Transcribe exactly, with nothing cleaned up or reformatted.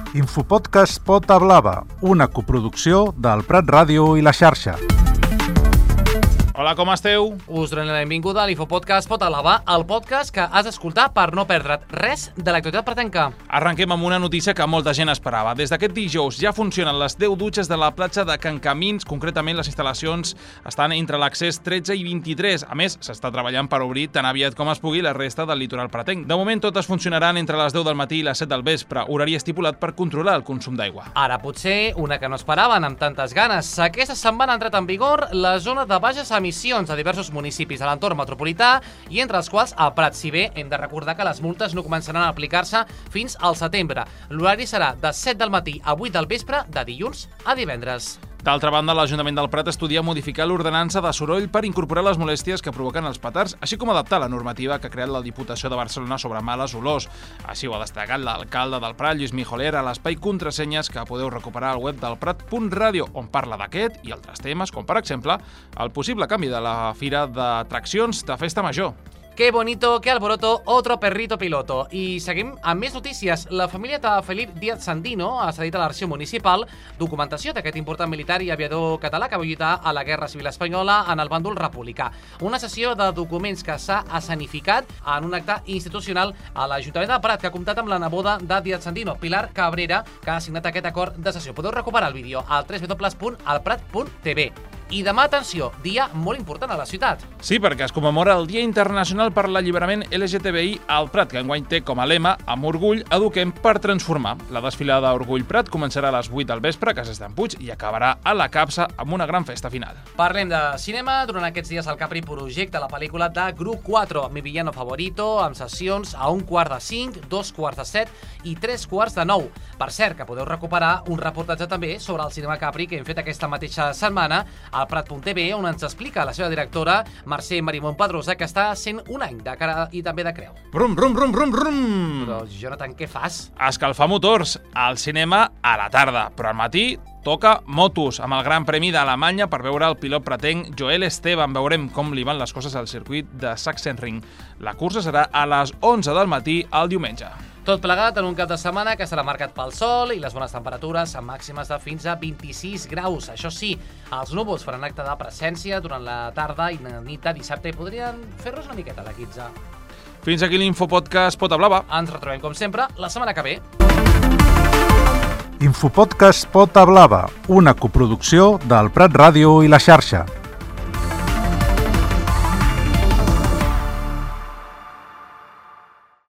Infopodcast Pota Blava, una coproducció del Prat Ràdio i la xarxa. Hola, com esteu? Us donem la benvinguda a l'Infopodcast Pota Blava, el podcast que has d'escoltar per no perdre't res de l'actualitat pratenca. Arrenquem amb una notícia que molta gent esperava. Des d'aquest dijous ja funcionen les deu dutxes de la platja de Can Camins. Concretament, les instal·lacions estan entre l'accés tretze i vint-i-tres. A més, s'està treballant per obrir tan aviat com es pugui la resta del litoral pratenc. De moment, totes funcionaran entre les deu del matí i les set del vespre, horari estipulat per controlar el consum d'aigua. Ara potser una que no esperaven amb tantes ganes. Aquesta setmana ha entrat en vigor la zona de baixes emissions a diversos municipis de l'entorn metropolità i entre els quals el Prat. Si bé hem de recordar que les multes no començaran a aplicar-se fins al setembre. L'horari serà de set del matí a vuit del vespre, de dilluns a divendres. D'altra banda, l'Ajuntament del Prat estudia modificar l'ordenança de soroll per incorporar les molèsties que provoquen els petards, així com adaptar la normativa que ha creat la Diputació de Barcelona sobre males olors. Així ho ha destacat l'alcalde del Prat, Lluís Mijoler, a l'espai Contrasenyes, que podeu recuperar al web del prat punt radio, on parla d'aquest i altres temes, com per exemple el possible canvi de la fira d'atraccions de Festa Major. Qué bonito, qué alboroto, otro perrito piloto. I seguim amb més notícies. La família de Felip Díaz Sandino ha cedit a l'Arxiu Municipal documentació d'aquest important militar i aviador català que va lluitar a la Guerra Civil Espanyola en el bàndol republicà. Una sessió de documents que s'ha escenificat en un acte institucional a l'Ajuntament de Prat, que ha comptat amb la neboda de Díaz Sandino, Pilar Cabrera, que ha signat aquest acord de sessió. Podeu recuperar el vídeo al w w w punt el prat punt t v. I demà, atenció, dia molt important a la ciutat. Sí, perquè es commemora el Dia Internacional per l'Alliberament L G T B I al Prat, que enguany té com a lema "Amb orgull, eduquem per transformar". La desfilada Orgull Prat començarà a les vuit del vespre a Cases d'en Puig i acabarà a la Capsa amb una gran festa final. Parlem de cinema. Durant aquests dies el Capri projecta la pel·lícula de Grup quatre, Mi villano favorito, amb sessions a un quart de cinc, dos quarts de set i tres quarts de nou. Per cert, que podeu recuperar un reportatge també sobre el cinema Capri que hem fet aquesta mateixa setmana al prat punt t v, on ens explica la seva directora, Mercè Marimón Pedrosa, que està sent un any de cara i també de creu. Brum, brum, brum, brum, brum! Però, Jonathan, què fas? Escalfar motors al cinema a la tarda, però al matí toca motos, amb el Gran Premi d'Alemanya per veure el pilot pratenc Joel Esteban. Veurem com li van les coses al circuit de Sachsenring. La cursa serà a les onze del matí el diumenge. Tot plegat en un cap de setmana que serà marcat pel sol i les bones temperatures amb màximes de fins a vint-i-sis graus. Això sí, els núvols faran acte de presència durant la tarda i la nit de dissabte i podrien fer-nos una miqueta la quinze. Fins aquí l'Infopodcast Pota Blava. Ens retrobem, com sempre, la setmana que ve. Infopodcast Pota Blava, una coproducció del Prat Ràdio i la xarxa.